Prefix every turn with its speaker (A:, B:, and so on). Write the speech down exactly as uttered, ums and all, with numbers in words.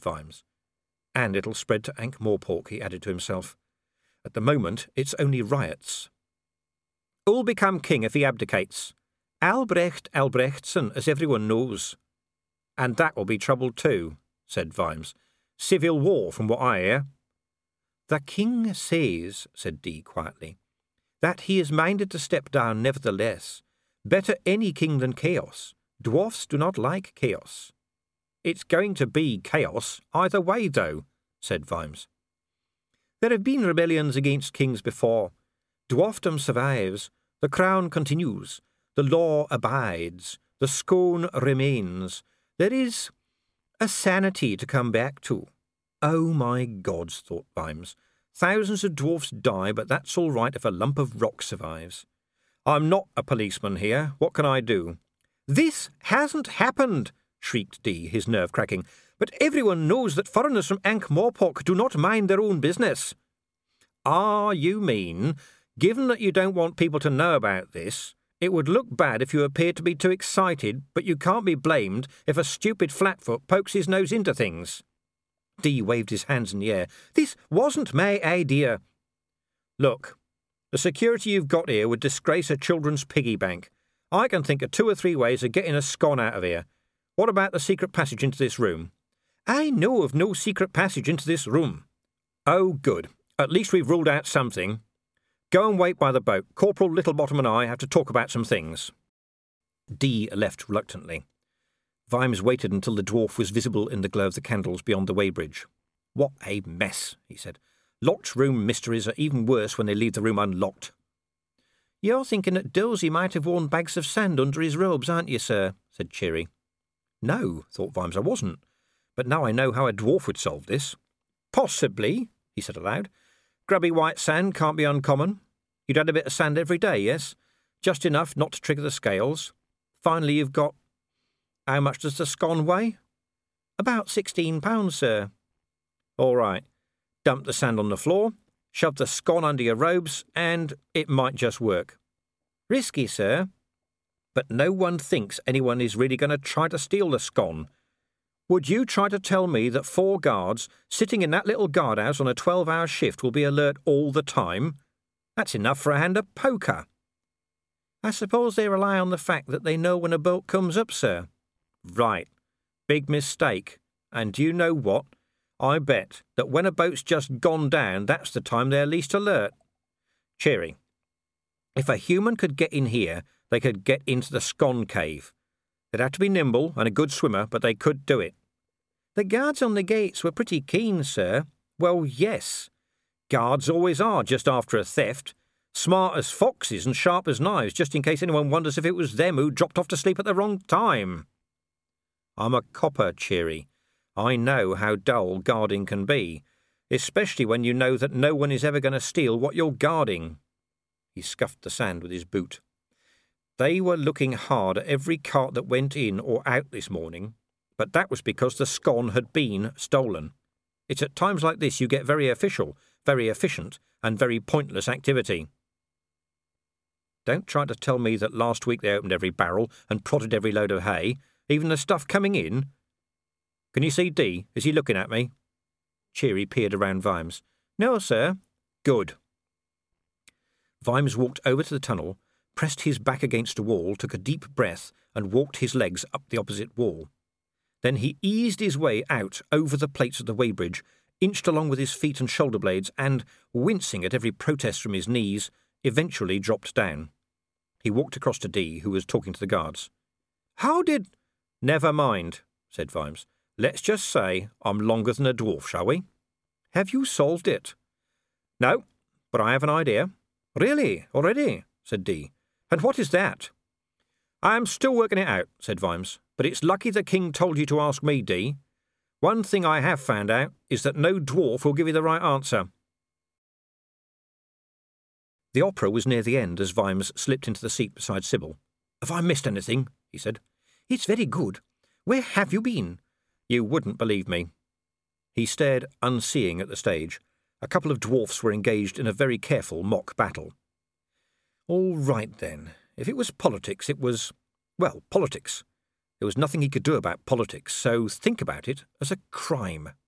A: Vimes. And it'll spread to Ankh-Morpork, he added to himself. At the moment, it's only riots. Who'll become king if he abdicates? Albrecht Albrechtsson, as everyone knows. And that will be trouble too, said Vimes. Civil war, from what I hear. The king says, said Dee quietly, that he is minded to step down nevertheless. Better any king than chaos. Dwarfs do not like chaos. It's going to be chaos either way, though, said Vimes. There have been rebellions against kings before. Dwarfdom survives, the crown continues, the law abides, the scone remains. There is a sanity to come back to. Oh, my gods, thought Vimes. Thousands of dwarfs die, but that's all right if a lump of rock survives. I'm not a policeman here. What can I do? This hasn't happened, shrieked Dee, his nerve cracking. But everyone knows that foreigners from Ankh-Morpork do not mind their own business. Ah, you mean, given that you don't want people to know about this, it would look bad if you appeared to be too excited, but you can't be blamed if a stupid flatfoot pokes his nose into things. Dee waved his hands in the air. This wasn't my idea. Look, the security you've got here would disgrace a children's piggy bank. I can think of two or three ways of getting a scone out of here. What about the secret passage into this room? I know of no secret passage into this room. Oh, good. At least we've ruled out something. Go and wait by the boat. Corporal Littlebottom and I have to talk about some things. Dee left reluctantly. Vimes waited until the dwarf was visible in the glow of the candles beyond the weighbridge. What a mess, he said. Locked room mysteries are even worse when they leave the room unlocked. You're thinking that Dillsy might have worn bags of sand under his robes, aren't you, sir? Said Cheery. No, thought Vimes, I wasn't. But now I know how a dwarf would solve this. Possibly, he said aloud. Grubby white sand can't be uncommon. You'd had a bit of sand every day, yes? Just enough not to trigger the scales. Finally you've got... How much does the scone weigh? About sixteen pounds, sir. All right. Dump the sand on the floor, shove the scone under your robes, and it might just work. Risky, sir. But no one thinks anyone is really going to try to steal the scone. Would you try to tell me that four guards sitting in that little guardhouse on a twelve-hour shift will be alert all the time? That's enough for a hand of poker. I suppose they rely on the fact that they know when a boat comes up, sir. Right. Big mistake. And do you know what? I bet that when a boat's just gone down, that's the time they're least alert. Cheery. If a human could get in here, they could get into the scone cave. They'd have to be nimble and a good swimmer, but they could do it. The guards on the gates were pretty keen, sir. Well, yes. Guards always are just after a theft. Smart as foxes and sharp as knives, just in case anyone wonders if it was them who dropped off to sleep at the wrong time. I'm a copper, Cheery. I know how dull guarding can be, especially when you know that no one is ever going to steal what you're guarding. He scuffed the sand with his boot. They were looking hard at every cart that went in or out this morning, but that was because the scone had been stolen. It's at times like this you get very official, very efficient, and very pointless activity. Don't try to tell me that last week they opened every barrel and prodded every load of hay, even the stuff coming in. Can you see Dee? Is he looking at me? Cheery peered around Vimes. No, sir. Good. Vimes walked over to the tunnel, pressed his back against a wall, took a deep breath, and walked his legs up the opposite wall. Then he eased his way out over the plates of the weighbridge, inched along with his feet and shoulder blades, and, wincing at every protest from his knees, eventually dropped down. He walked across to Dee, who was talking to the guards. How did... Never mind, said Vimes. Let's just say I'm longer than a dwarf, shall we? Have you solved it? No, but I have an idea. Really? Already? Said Dee. And what is that? I am still working it out, said Vimes, but it's lucky the king told you to ask me, Dee. One thing I have found out is that no dwarf will give you the right answer. The opera was near the end as Vimes slipped into the seat beside Sybil. Have I missed anything? He said. It's very good. Where have you been? You wouldn't believe me. He stared unseeing at the stage. A couple of dwarfs were engaged in a very careful mock battle. All right, then. If it was politics, it was, well, politics. There was nothing he could do about politics, so think about it as a crime.